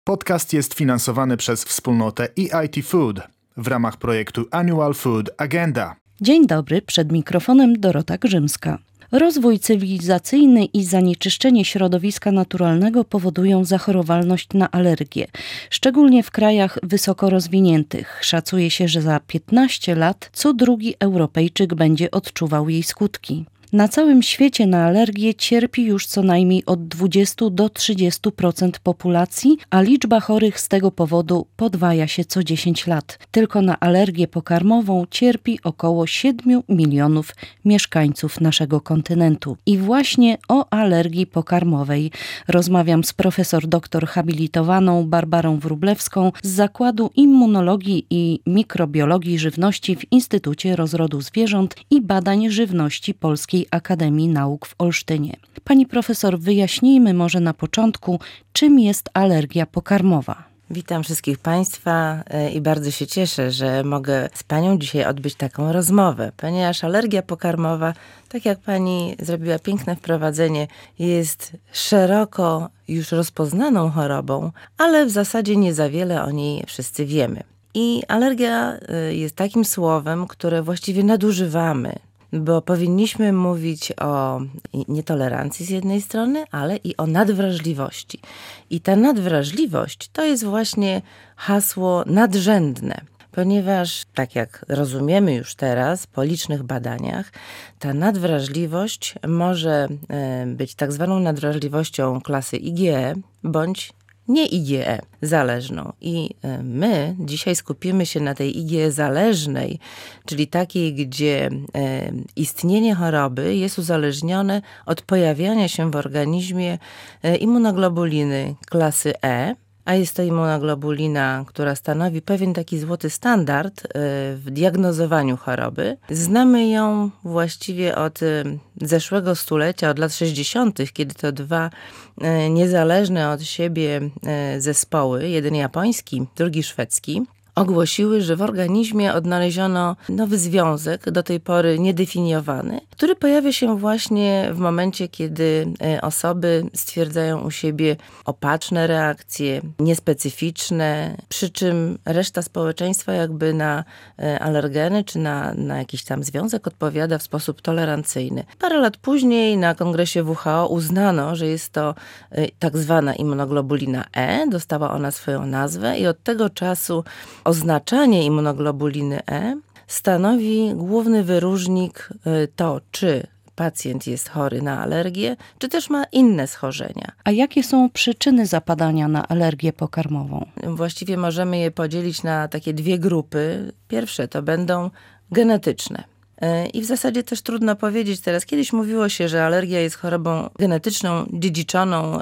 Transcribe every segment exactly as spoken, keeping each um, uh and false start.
Podcast jest finansowany przez wspólnotę E I T Food w ramach projektu Annual Food Agenda. Dzień dobry, przed mikrofonem Dorota Grzymska. Rozwój cywilizacyjny i zanieczyszczenie środowiska naturalnego powodują zachorowalność na alergie, szczególnie w krajach wysoko rozwiniętych. Szacuje się, że za piętnaście lat co drugi Europejczyk będzie odczuwał jej skutki. Na całym świecie na alergię cierpi już co najmniej od dwudziestu do trzydziestu procent populacji, a liczba chorych z tego powodu podwaja się co dziesięć lat. Tylko na alergię pokarmową cierpi około siedmiu milionów mieszkańców naszego kontynentu. I właśnie o alergii pokarmowej rozmawiam z profesor doktor habilitowaną Barbarą Wróblewską z Zakładu Immunologii i Mikrobiologii Żywności w Instytucie Rozrodu Zwierząt i Badań Żywności Polskiej Akademii Nauk w Olsztynie. Pani profesor, wyjaśnijmy może na początku, czym jest alergia pokarmowa. Witam wszystkich Państwa i bardzo się cieszę, że mogę z Panią dzisiaj odbyć taką rozmowę, ponieważ alergia pokarmowa, tak jak Pani zrobiła piękne wprowadzenie, jest szeroko już rozpoznaną chorobą, ale w zasadzie nie za wiele o niej wszyscy wiemy. I alergia jest takim słowem, które właściwie nadużywamy, bo powinniśmy mówić o nietolerancji z jednej strony, ale i o nadwrażliwości. I ta nadwrażliwość to jest właśnie hasło nadrzędne, ponieważ, tak jak rozumiemy już teraz po licznych badaniach, ta nadwrażliwość może być tak zwaną nadwrażliwością klasy I G E bądź nie I G E, zależną. I my dzisiaj skupimy się na tej I G E zależnej, czyli takiej, gdzie istnienie choroby jest uzależnione od pojawiania się w organizmie immunoglobuliny klasy E, a jest to immunoglobulina, która stanowi pewien taki złoty standard w diagnozowaniu choroby. Znamy ją właściwie od zeszłego stulecia, od lat sześćdziesiątych, kiedy to dwa niezależne od siebie zespoły, jeden japoński, drugi szwedzki, ogłosiły, że w organizmie odnaleziono nowy związek, do tej pory niedefiniowany, który pojawia się właśnie w momencie, kiedy osoby stwierdzają u siebie opaczne reakcje, niespecyficzne, przy czym reszta społeczeństwa jakby na alergeny czy na, na jakiś tam związek odpowiada w sposób tolerancyjny. Parę lat później na kongresie W H O uznano, że jest to tak zwana immunoglobulina E, dostała ona swoją nazwę i od tego czasu oznaczanie immunoglobuliny E stanowi główny wyróżnik to, czy pacjent jest chory na alergię, czy też ma inne schorzenia. A jakie są przyczyny zapadania na alergię pokarmową? Właściwie możemy je podzielić na takie dwie grupy. Pierwsze to będą genetyczne. I w zasadzie też trudno powiedzieć teraz. Kiedyś mówiło się, że alergia jest chorobą genetyczną, dziedziczoną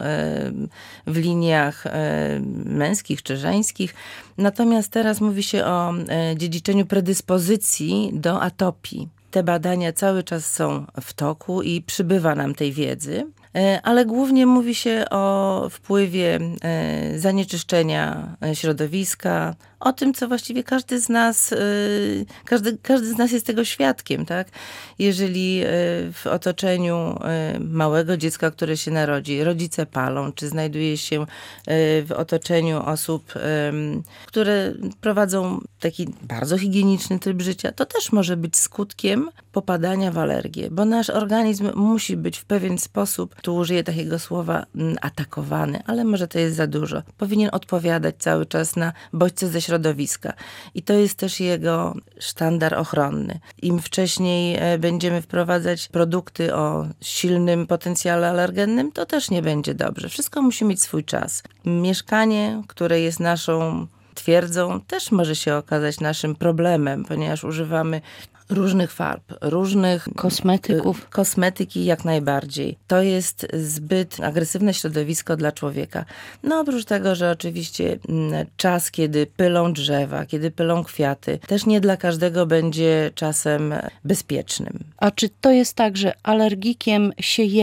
w liniach męskich czy żeńskich. Natomiast teraz mówi się o dziedziczeniu predyspozycji do atopii. Te badania cały czas są w toku i przybywa nam tej wiedzy. Ale głównie mówi się o wpływie zanieczyszczenia środowiska, o tym, co właściwie każdy z nas, każdy, każdy z nas jest tego świadkiem, tak? Jeżeli w otoczeniu małego dziecka, które się narodzi, rodzice palą, czy znajduje się w otoczeniu osób, które prowadzą taki bardzo higieniczny tryb życia, to też może być skutkiem popadania w alergię, bo nasz organizm musi być w pewien sposób, tu użyję takiego słowa, atakowany, ale może to jest za dużo. Powinien odpowiadać cały czas na bodźce ze środowiska. I to jest też jego sztandar ochronny. Im wcześniej będziemy wprowadzać produkty o silnym potencjale alergennym, to też nie będzie dobrze. Wszystko musi mieć swój czas. Mieszkanie, które jest naszą twierdzą, też może się okazać naszym problemem, ponieważ używamy różnych farb, różnych kosmetyków. Kosmetyki jak najbardziej. To jest zbyt agresywne środowisko dla człowieka. No oprócz tego, że oczywiście czas, kiedy pylą drzewa, kiedy pylą kwiaty, też nie dla każdego będzie czasem bezpiecznym. A czy to jest tak, że alergikiem się jest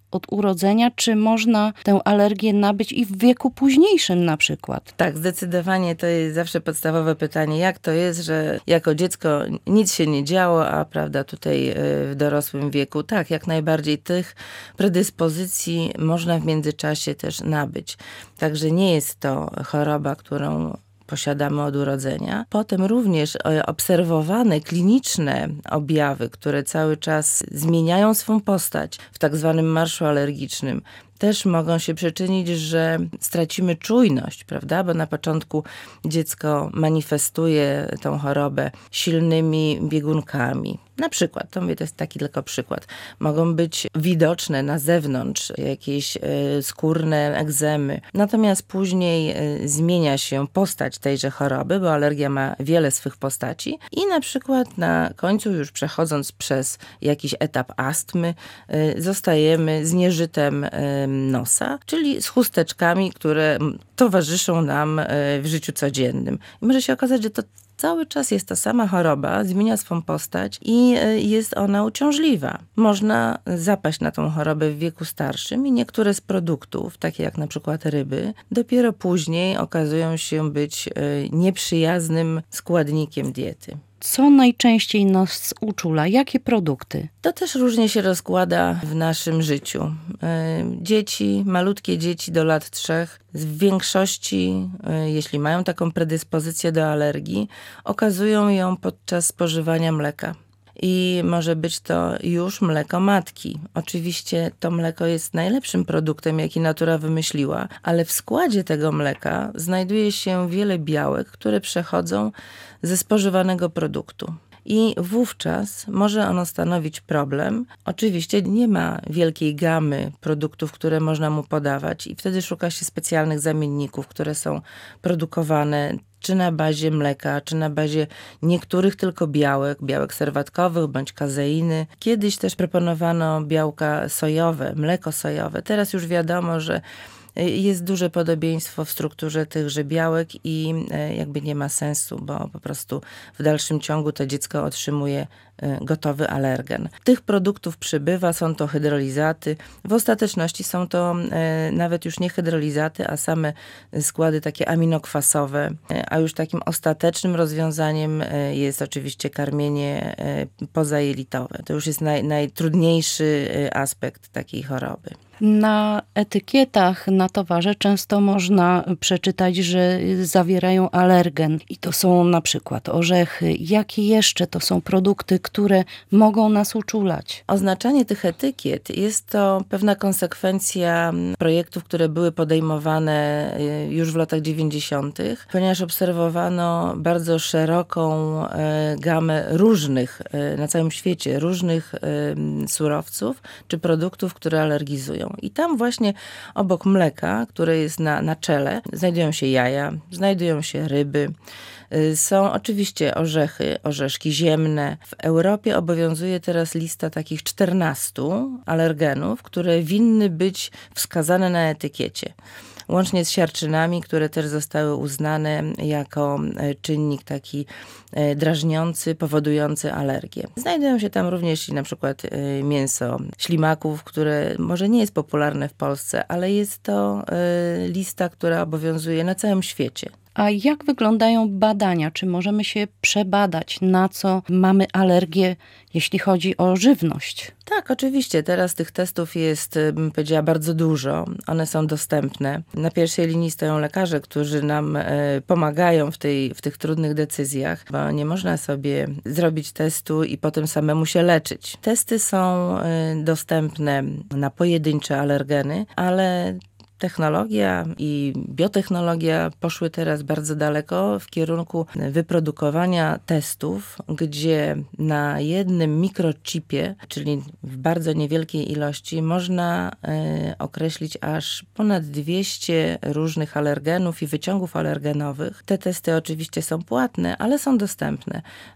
od urodzenia, czy można tę alergię nabyć i w wieku późniejszym na przykład? Tak, zdecydowanie to jest zawsze podstawowe pytanie, jak to jest, że jako dziecko nic się nie działo, a prawda, tutaj w dorosłym wieku, tak, jak najbardziej tych predyspozycji można w międzyczasie też nabyć. Także nie jest to choroba, którą posiadamy od urodzenia. Potem również obserwowane kliniczne objawy, które cały czas zmieniają swą postać w tak zwanym marszu alergicznym, też mogą się przyczynić, że stracimy czujność, prawda? Bo na początku dziecko manifestuje tą chorobę silnymi biegunkami. Na przykład, to mówię, to jest taki tylko przykład. Mogą być widoczne na zewnątrz jakieś y, skórne egzemy. Natomiast później y, zmienia się postać tejże choroby, bo alergia ma wiele swych postaci i na przykład na końcu, już przechodząc przez jakiś etap astmy, y, zostajemy z nieżytem y, nosa, czyli z chusteczkami, które towarzyszą nam w życiu codziennym. I może się okazać, że to cały czas jest ta sama choroba, zmienia swą postać i jest ona uciążliwa. Można zapaść na tą chorobę w wieku starszym i niektóre z produktów, takie jak na przykład ryby, dopiero później okazują się być nieprzyjaznym składnikiem diety. Co najczęściej nas uczula? Jakie produkty? To też różnie się rozkłada w naszym życiu. Dzieci, malutkie dzieci do lat trzech, w większości, jeśli mają taką predyspozycję do alergii, okazują ją podczas spożywania mleka. I może być to już mleko matki. Oczywiście to mleko jest najlepszym produktem, jaki natura wymyśliła, ale w składzie tego mleka znajduje się wiele białek, które przechodzą ze spożywanego produktu. I wówczas może ono stanowić problem. Oczywiście nie ma wielkiej gamy produktów, które można mu podawać i wtedy szuka się specjalnych zamienników, które są produkowane czy na bazie mleka, czy na bazie niektórych tylko białek, białek serwatkowych bądź kazeiny. Kiedyś też proponowano białka sojowe, mleko sojowe. Teraz już wiadomo, że jest duże podobieństwo w strukturze tychże białek i jakby nie ma sensu, bo po prostu w dalszym ciągu to dziecko otrzymuje gotowy alergen. Tych produktów przybywa, są to hydrolizaty. W ostateczności są to nawet już nie hydrolizaty, a same składy takie aminokwasowe, a już takim ostatecznym rozwiązaniem jest oczywiście karmienie pozajelitowe. To już jest naj, najtrudniejszy aspekt takiej choroby. Na etykietach na towarze często można przeczytać, że zawierają alergen i to są na przykład orzechy. Jakie jeszcze to są produkty, które mogą nas uczulać? Oznaczanie tych etykiet jest to pewna konsekwencja projektów, które były podejmowane już w latach dziewięćdziesiątych, ponieważ obserwowano bardzo szeroką gamę różnych, na całym świecie, różnych surowców czy produktów, które alergizują. I tam właśnie obok mleka, które jest na, na czele, znajdują się jaja, znajdują się ryby. Są oczywiście orzechy, orzeszki ziemne. W Europie obowiązuje teraz lista takich czternastu alergenów, które winny być wskazane na etykiecie. Łącznie z siarczynami, które też zostały uznane jako czynnik taki drażniący, powodujący alergię. Znajdują się tam również na przykład mięso ślimaków, które może nie jest popularne w Polsce, ale jest to lista, która obowiązuje na całym świecie. A jak wyglądają badania? Czy możemy się przebadać, na co mamy alergię, jeśli chodzi o żywność? Tak, oczywiście. Teraz tych testów jest, bym powiedziała, bardzo dużo. One są dostępne. Na pierwszej linii stoją lekarze, którzy nam pomagają w, tej, w tych trudnych decyzjach, bo nie można sobie zrobić testu i potem samemu się leczyć. Testy są dostępne na pojedyncze alergeny, ale technologia i biotechnologia poszły teraz bardzo daleko w kierunku wyprodukowania testów, gdzie na jednym mikrochipie, czyli w bardzo niewielkiej ilości, można y, określić aż ponad dwieście różnych alergenów i wyciągów alergenowych. Te testy oczywiście są płatne, ale są dostępne.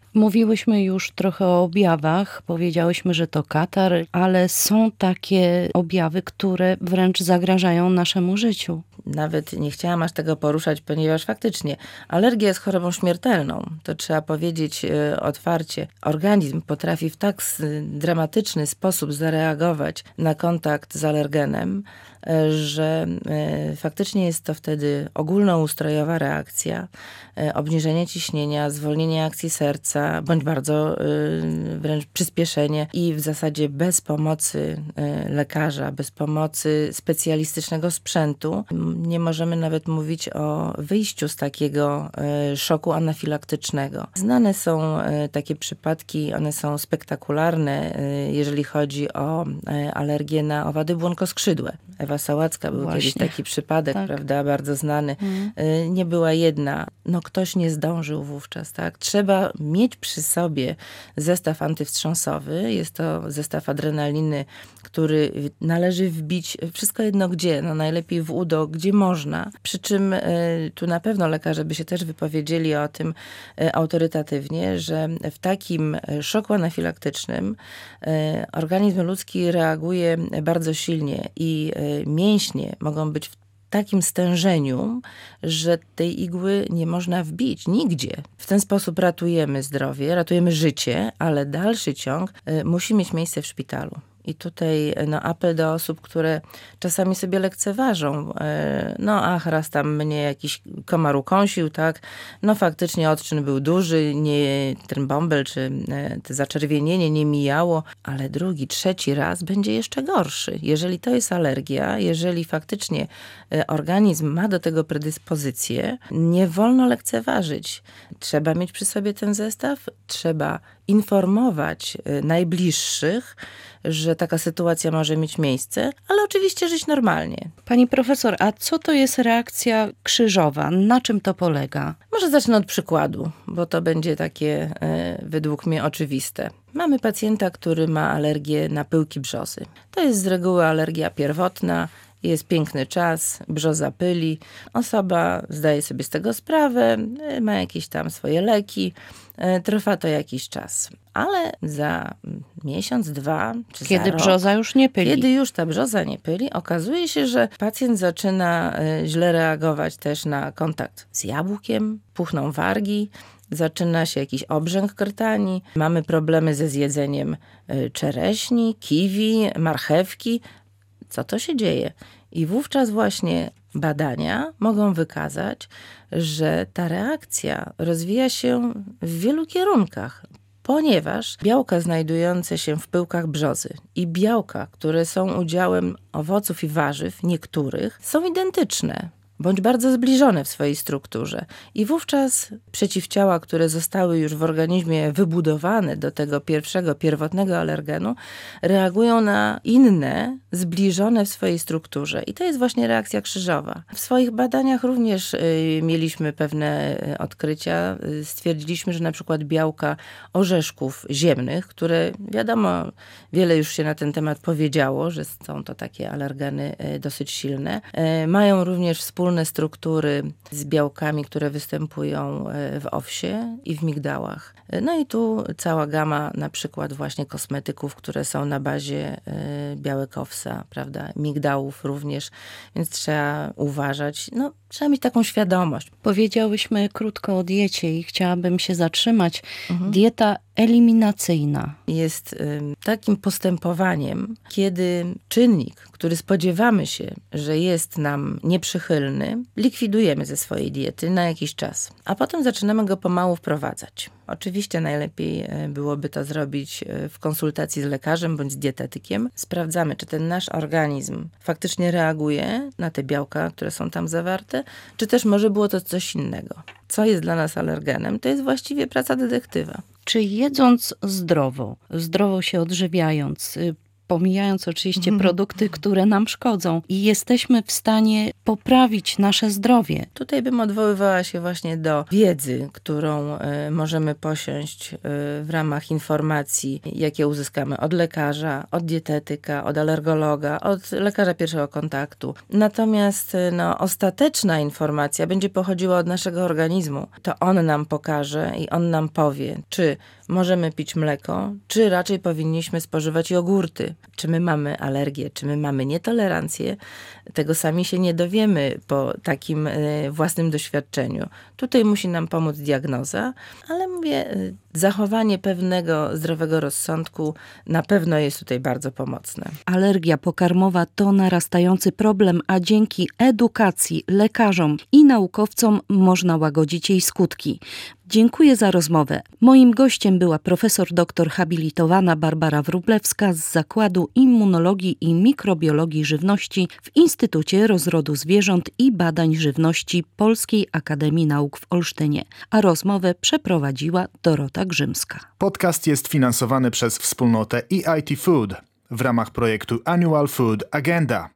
Mówiłyśmy już trochę o objawach, powiedziałyśmy, że to katar, ale są takie objawy, które wręcz zagrażają naszemu życiu. Nawet nie chciałam aż tego poruszać, ponieważ faktycznie alergia jest chorobą śmiertelną. To trzeba powiedzieć e, otwarcie. Organizm potrafi w tak dramatyczny sposób zareagować na kontakt z alergenem, e, że e, faktycznie jest to wtedy ogólnoustrojowa reakcja, e, obniżenie ciśnienia, zwolnienie akcji serca, bądź bardzo e, wręcz przyspieszenie i w zasadzie bez pomocy e, lekarza, bez pomocy specjalistycznego sprzętu nie możemy nawet mówić o wyjściu z takiego e, szoku anafilaktycznego. Znane są e, takie przypadki, one są spektakularne, e, jeżeli chodzi o e, alergię na owady błonkoskrzydłe. Ewa Sałacka był Właśnie. kiedyś taki przypadek, Tak. prawda, bardzo znany. Mm. E, nie była jedna. No ktoś nie zdążył wówczas, tak? Trzeba mieć przy sobie zestaw antywstrząsowy. Jest to zestaw adrenaliny, który należy wbić wszystko jedno gdzie, no najlepiej w udo, gdzie można. Przy czym y, tu na pewno lekarze by się też wypowiedzieli o tym y, autorytatywnie, że w takim szoku anafilaktycznym y, organizm ludzki reaguje bardzo silnie i y, mięśnie mogą być w takim stężeniu, że tej igły nie można wbić nigdzie. W ten sposób ratujemy zdrowie, ratujemy życie, ale dalszy ciąg y, musi mieć miejsce w szpitalu. I tutaj no, apel do osób, które czasami sobie lekceważą. No ach, raz tam mnie jakiś komar ukąsił, tak. No faktycznie odczyn był duży, nie, ten bąbel czy te zaczerwienienie nie mijało, ale drugi, trzeci raz będzie jeszcze gorszy. Jeżeli to jest alergia, jeżeli faktycznie organizm ma do tego predyspozycję, nie wolno lekceważyć. Trzeba mieć przy sobie ten zestaw, trzeba informować najbliższych, że taka sytuacja może mieć miejsce, ale oczywiście żyć normalnie. Pani profesor, a co to jest reakcja krzyżowa? Na czym to polega? Może zacznę od przykładu, bo to będzie takie e, według mnie oczywiste. Mamy pacjenta, który ma alergię na pyłki brzozy. To jest z reguły alergia pierwotna. Jest piękny czas, brzoza pyli. Osoba zdaje sobie z tego sprawę, ma jakieś tam swoje leki. Trwa to jakiś czas. Ale za miesiąc, dwa, czy Kiedy za rok, brzoza już nie pyli. Kiedy już ta brzoza nie pyli, okazuje się, że pacjent zaczyna źle reagować też na kontakt z jabłkiem, puchną wargi, zaczyna się jakiś obrzęk krtani, mamy problemy ze zjedzeniem czereśni, kiwi, marchewki. Co to się dzieje? I wówczas właśnie badania mogą wykazać, że ta reakcja rozwija się w wielu kierunkach, ponieważ białka znajdujące się w pyłkach brzozy i białka, które są udziałem owoców i warzyw niektórych, są identyczne, bądź bardzo zbliżone w swojej strukturze. I wówczas przeciwciała, które zostały już w organizmie wybudowane do tego pierwszego, pierwotnego alergenu, reagują na inne, zbliżone w swojej strukturze. I to jest właśnie reakcja krzyżowa. W swoich badaniach również y, mieliśmy pewne odkrycia. Stwierdziliśmy, że na przykład białka orzeszków ziemnych, które wiadomo, wiele już się na ten temat powiedziało, że są to takie alergeny y, dosyć silne, y, mają również wspólne struktury z białkami, które występują w owsie i w migdałach. No i tu cała gama na przykład właśnie kosmetyków, które są na bazie białek owsa, prawda, migdałów również, więc trzeba uważać, no trzeba mieć taką świadomość. Powiedziałyśmy krótko o diecie i chciałabym się zatrzymać. Mhm. Dieta eliminacyjna. Jest y, takim postępowaniem, kiedy czynnik, który spodziewamy się, że jest nam nieprzychylny, likwidujemy ze swojej diety na jakiś czas, a potem zaczynamy go pomału wprowadzać. Oczywiście najlepiej byłoby to zrobić w konsultacji z lekarzem bądź z dietetykiem. Sprawdzamy, czy ten nasz organizm faktycznie reaguje na te białka, które są tam zawarte, czy też może było to coś innego. Co jest dla nas alergenem? To jest właściwie praca detektywa. Czy jedząc zdrowo, zdrowo się odżywiając, pomijając oczywiście produkty, które nam szkodzą i jesteśmy w stanie poprawić nasze zdrowie. Tutaj bym odwoływała się właśnie do wiedzy, którą y, możemy posiąść y, w ramach informacji, jakie uzyskamy od lekarza, od dietetyka, od alergologa, od lekarza pierwszego kontaktu. Natomiast y, no, ostateczna informacja będzie pochodziła od naszego organizmu. To on nam pokaże i on nam powie, czy możemy pić mleko, czy raczej powinniśmy spożywać jogurty. Czy my mamy alergię, czy my mamy nietolerancję, tego sami się nie dowiemy po takim y, własnym doświadczeniu. Tutaj musi nam pomóc diagnoza, ale mówię, y, zachowanie pewnego zdrowego rozsądku na pewno jest tutaj bardzo pomocne. Alergia pokarmowa to narastający problem, a dzięki edukacji, lekarzom i naukowcom można łagodzić jej skutki. Dziękuję za rozmowę. Moim gościem była profesor doktor habilitowana Barbara Wróblewska z Zakładu Immunologii i Mikrobiologii Żywności w Instytucie Rozrodu Zwierząt i Badań Żywności Polskiej Akademii Nauk w Olsztynie, a rozmowę przeprowadziła Dorota Grzymska. Podcast jest finansowany przez wspólnotę E I T Food w ramach projektu Annual Food Agenda.